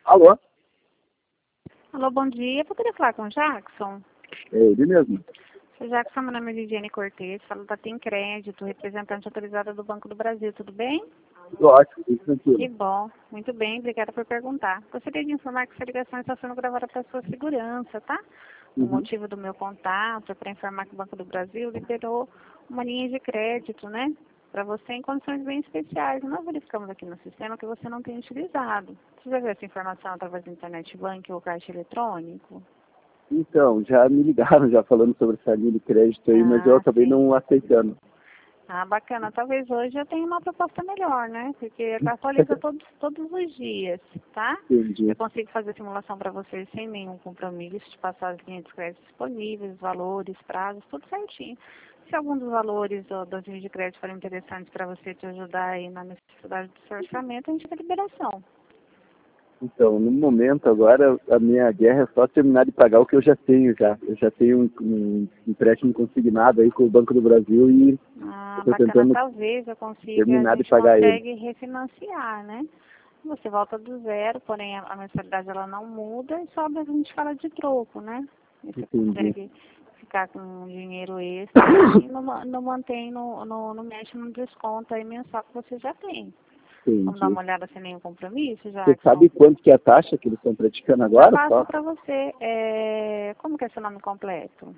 Alô? Alô, bom dia. Eu poderia falar com o Jackson? É ele mesmo. Seu Jackson, meu nome é Lidiane Cortez, falo da Tem Crédito, representante autorizada do Banco do Brasil, tudo bem? Tudo ótimo, tudo Que tranquilo. bom, muito bem, obrigada por perguntar. Gostaria de informar que essa ligação está sendo gravada para sua segurança, tá? O Uhum. motivo do meu contato é para informar que o Banco do Brasil liberou uma linha de crédito, né? Para você em condições bem especiais. Nós verificamos aqui no sistema que você não tem utilizado. Você já viu essa informação através do internet bank ou caixa eletrônico? Então, já me ligaram já falando sobre essa linha de crédito aí, mas eu Ah, acabei sim. não aceitando. Ah, bacana. Talvez hoje eu tenha uma proposta melhor, né? Porque atualiza todos os dias, tá? Entendi. Eu consigo fazer simulação para vocês sem nenhum compromisso, te passar as linhas de crédito disponíveis, valores, prazos, tudo certinho. Se algum dos valores ou das linhas de crédito forem interessantes para você te ajudar aí na necessidade do seu orçamento, a gente tem liberação. Então, no momento agora, a minha guerra é só terminar de pagar o que eu já tenho já. Eu já tenho um empréstimo consignado aí com o Banco do Brasil e Ah, estou bacana. tentando Talvez eu consiga, a terminar de gente pagar ele. consegue refinanciar, né? Você volta do zero, porém a mensalidade ela não muda e só a gente fala de troco, né? E você Entendi. consegue ficar com um dinheiro extra e não mantém, não mexe no desconto aí mensal que você já tem. Vamos dar Entendi. uma olhada sem nenhum compromisso, Você Jackson? sabe quanto que é a taxa que eles estão praticando Já agora? passo Só? para você. Como que é seu nome completo?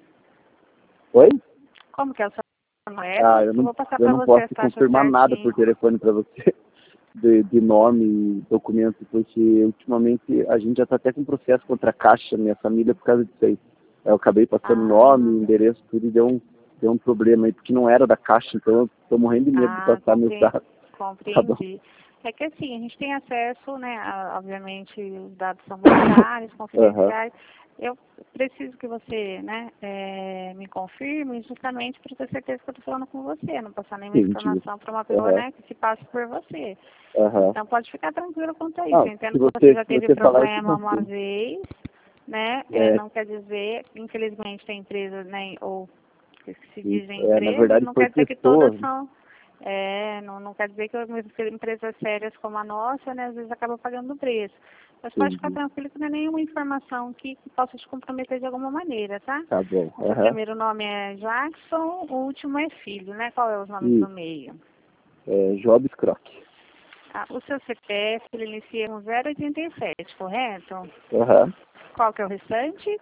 Oi? Como que é o seu nome completo? Ah, Eu vou passar eu para não você posso as taxas confirmar nada por certinho. telefone para você de nome e documento, porque ultimamente a gente já está até com processo contra a Caixa, minha família, por causa disso aí. Eu acabei passando nome, Ah, endereço, tudo e deu um problema aí, porque não era da Caixa, então eu estou morrendo de medo de ah, passar meus dados. Tá bom. compreendi. É que assim, a gente tem acesso, né, obviamente os dados são bancários, Aham. confidenciais. Eu preciso que você, né, me confirme justamente para ter certeza que eu estou falando com você, não passar nenhuma Entendi. informação para uma pessoa, Aham. né, que se passe por você. Aham. Então pode ficar tranquilo quanto a isso. Não, Eu entendo se que você você, já se teve você falar, eu te problema uma confirmo. vez, né, É, não quer dizer, infelizmente tem empresas, né, ou que se isso. dizem É, na empresas, verdade não foi quer dizer que todas pessoas. são, não quer dizer que empresas sérias como a nossa, né, às vezes acabam pagando o preço. Mas pode ficar Entendi. tranquilo que não é nenhuma informação que possa te comprometer de alguma maneira, tá? Tá bom. O seu Aham. primeiro nome é Jackson, o último é Filho, né? Qual é os nomes do Isso. meio? É, Jobs Croc. Ah, o seu CPF, ele inicia com 087, correto? Aham. Qual que é o restante?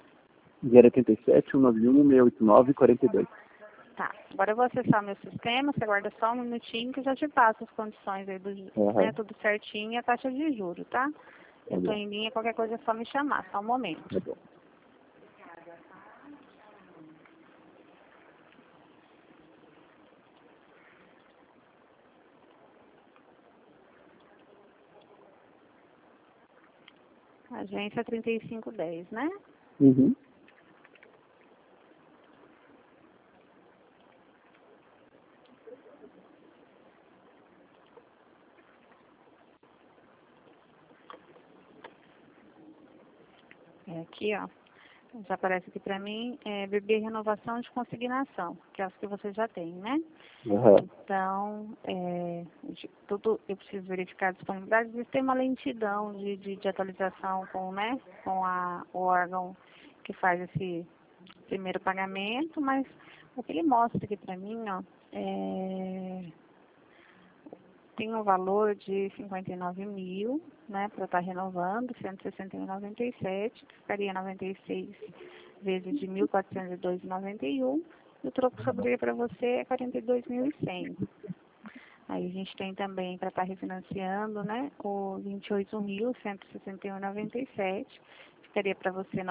087 191 689 42. Tá, agora eu vou acessar meu sistema, você aguarda só um minutinho que eu já te passo as condições aí, né, Aham. tudo certinho e a taxa de juros, tá? Tá Eu tô bom. em linha, qualquer coisa é só me chamar, só um momento. Tá bom. Agência 3510, né? Uhum. É aqui, ó. Já aparece aqui pra mim, BB Renovação de Consignação, que é as que você já tem, né? Aham. Então, tudo eu preciso verificar a disponibilidade. Existe uma lentidão de atualização né, com o órgão que faz esse primeiro pagamento, mas o que ele mostra aqui para mim, ó, tem um valor de 59 mil, né, para estar renovando, 161,97, que ficaria 96 vezes de 1.402,91, e o troco sobraria para você é 42.100. Aí a gente tem também para estar refinanciando, né, o 28.161,97, ficaria para você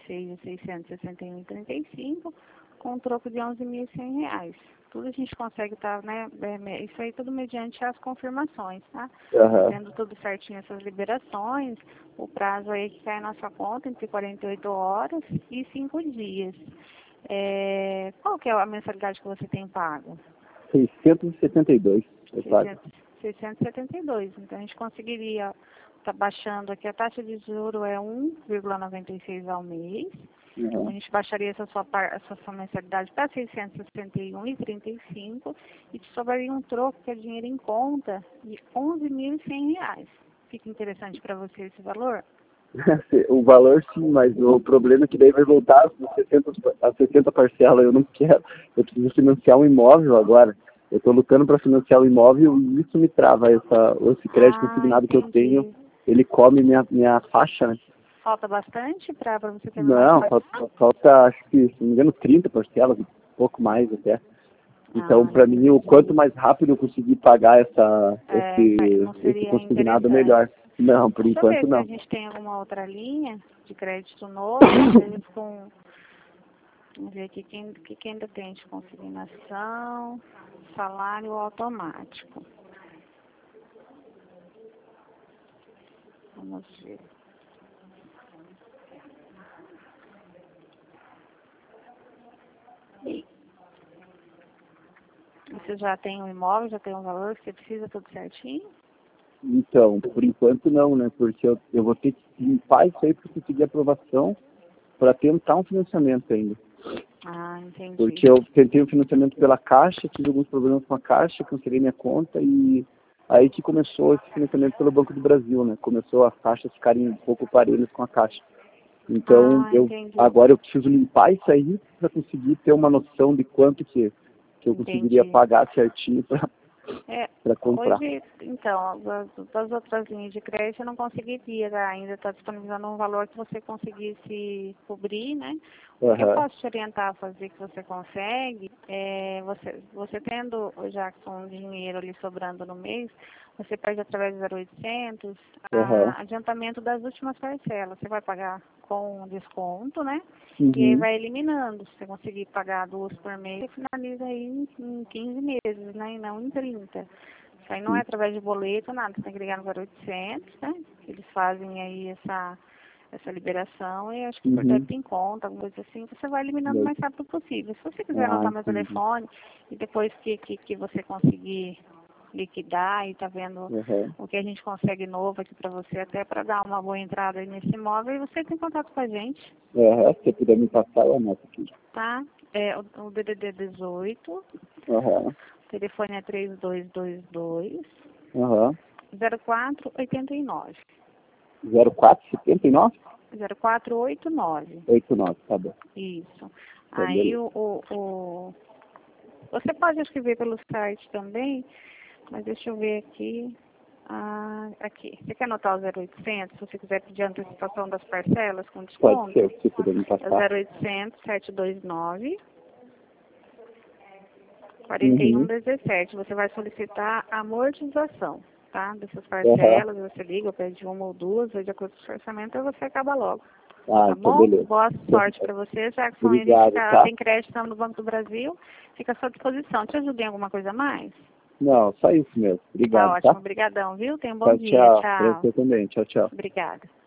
96.661,35, com um troco de 11.100 reais. Tudo a gente consegue estar, né, isso aí tudo mediante as confirmações, tá? Aham. Tendo tudo certinho essas liberações, o prazo aí que cai na sua conta entre 48 horas e 5 dias. Qual que é a mensalidade que você tem pago? 672, é claro. 672. Então, a gente conseguiria estar baixando aqui, a taxa de juro é 1,96 ao mês. A Uhum. gente baixaria essa sua mensalidade para 661,35 e te sobraria um troco, que é dinheiro em conta, de R$ 11.100. Fica interessante para você esse valor? O valor sim, mas o problema é que daí vai voltar as 60 parcelas, eu não quero. Eu preciso financiar um imóvel agora. Eu estou lutando para financiar o imóvel e isso me trava. Esse crédito consignado que eu tenho, ele come minha faixa, né? Falta bastante para você terminar? Não, falta, acho que, se não me engano, 30 parcelas, um pouco mais até. Então, para mim, o quanto mais rápido eu conseguir pagar esse consignado, melhor. Não, por enquanto não. Deixa eu ver se a gente tem alguma outra linha de crédito novo, às vezes com... Vamos ver aqui que ainda tem de consignação, salário automático. Vamos ver. Você já tem um imóvel, já tem um valor que você precisa, tudo certinho? Então, por enquanto não, né? Porque eu vou ter que limpar isso aí para conseguir aprovação para tentar um financiamento ainda. Ah, entendi. Porque eu tentei o financiamento pela Caixa, tive alguns problemas com a Caixa, cancelei minha conta e aí que começou esse financiamento pelo Banco do Brasil, né? Começou as taxas ficarem um pouco parelhas com a Caixa. Então, agora eu preciso limpar isso aí para conseguir ter uma noção de quanto que eu conseguiria pagar certinho para comprar. Hoje, então, das outras linhas de crédito eu não conseguiria ainda estar disponibilizando um valor que você conseguisse cobrir, né? O que eu posso te orientar a fazer que você consegue, você tendo já com dinheiro ali sobrando no mês, você pede através do 0800 adiantamento das últimas parcelas. Você vai pagar com desconto, né? E aí vai eliminando. Se você conseguir pagar 2 por mês, você finaliza aí em 15 meses, né? E não em 30. Isso aí não é através de boleto, nada. Você tem que ligar no 0800, né? Eles fazem aí essa liberação e acho que por débito em conta, alguma coisa assim, você vai eliminando o mais rápido possível. Se você quiser anotar meu telefone e depois que você conseguir liquidar e tá vendo o que a gente consegue novo aqui para você, até para dar uma boa entrada aí nesse imóvel, e você tem contato com a gente. Se você puder me passar, eu anoto aqui. Tá? É o DDD 18, o telefone é 3222 0489. 0479? 0489. 89, tá bom. Isso. Aí você pode escrever pelo site também, mas deixa eu ver aqui. Aqui. Você quer anotar o 0800? Se você quiser pedir a antecipação das parcelas com desconto? Pode ser, se puder me passar. É 0800 729 4117. Você vai solicitar a amortização, tá? Dessas parcelas, você liga, pede uma ou duas, de acordo com o orçamento, e você acaba logo. Tá então bom? beleza. Boa sorte para você, Jackson. Obrigado, Tem crédito no Banco do Brasil, fica à sua disposição. Te ajudei em alguma coisa a mais? Não, só isso mesmo. Obrigado, tá? Ótimo, obrigadão, viu? Tenha um bom dia. Tchau. Pra você também. Tchau, tchau. Obrigada.